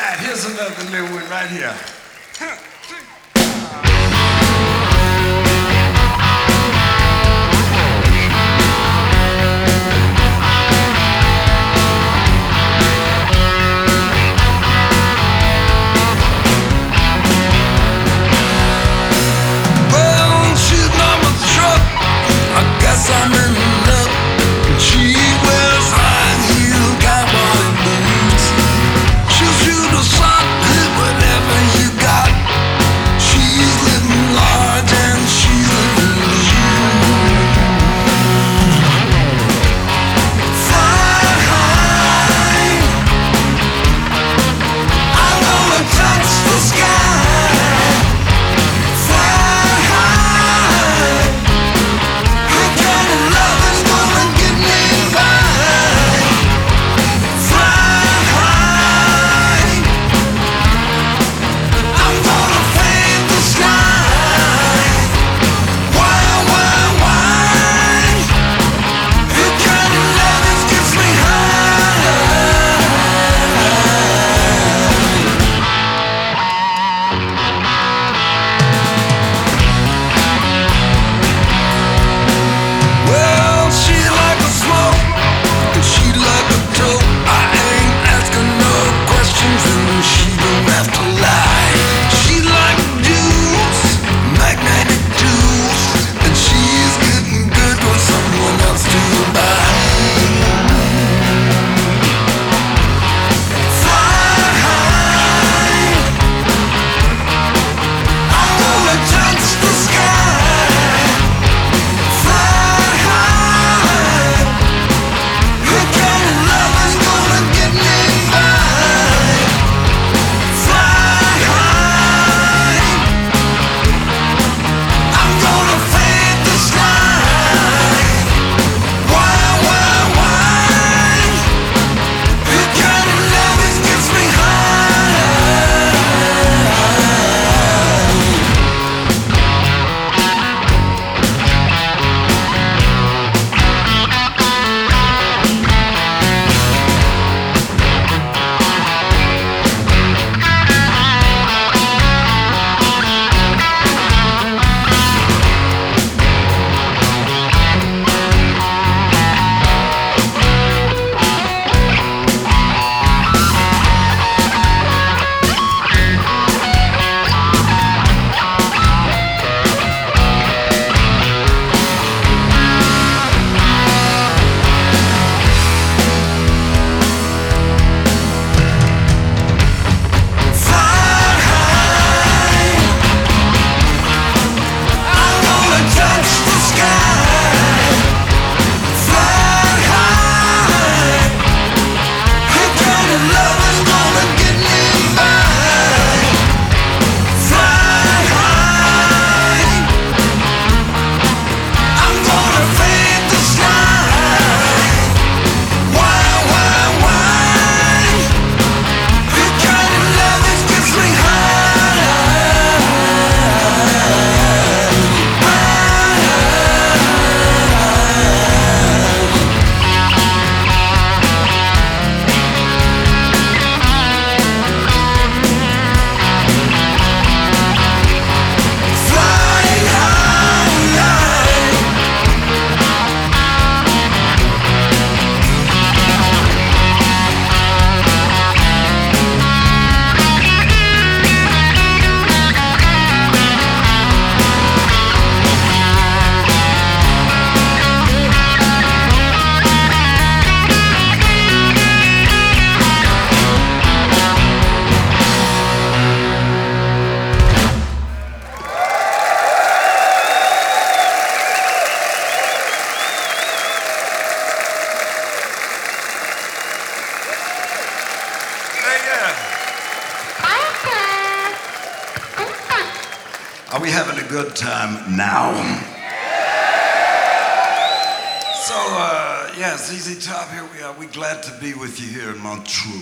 right, here's another new one right here. Well, she's not my truck. I guess I'm in love. She wears high heel cowboy boots. She'll shoot a shot, hit whatever you got. She's living large and she's living loose. Fly high, I wanna touch the sky. Fly high, her kind of love is gonna get me by. Fly high, I'm gonna paint the sky. Why, her kind of love is gets me high. Well, she like a smoke, and she like a dope. I ain't asking no questions, and she don't have to lie. She like dudes, magnetic dudes, and she's getting good for someone else to buy. Fly high, I'm gonna touch the sky. Fly high, her kind of love is gonna get me by. Fly high, I'm gonna paint the sky. Why, her kind of love is gets me high. I'm gonna touch the sky. Fly high, her kind of love is gonna get me by. Fly high, I'm gonna paint the sky. Why, her kind of love is gets me high. Flying high, Hey, yeah. Are we having a good time now? So, yeah, ZZ Top, here we are. We glad to be with you here in Montreux.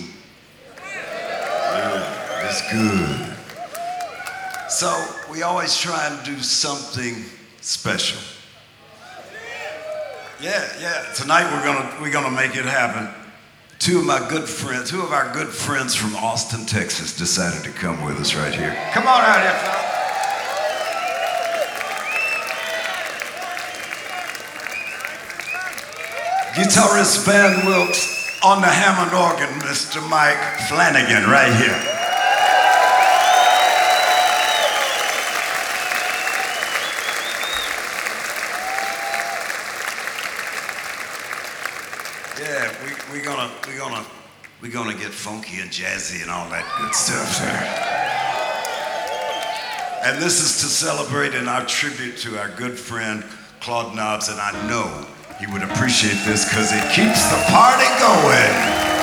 Yeah, that's good. So, we always try and do something special. Yeah. Tonight we're gonna make it happen. two of our good friends from Austin, Texas decided to come with us right here. Come on out here, fellas. Guitarist Van Wilkes, on the Hammond organ, Mr. Mike Flanagan, right here. Yeah, we're gonna get funky and jazzy and all that good stuff, sir. And this is to celebrate in our tribute to our good friend Claude Nobbs, and I know he would appreciate this because it keeps the party going.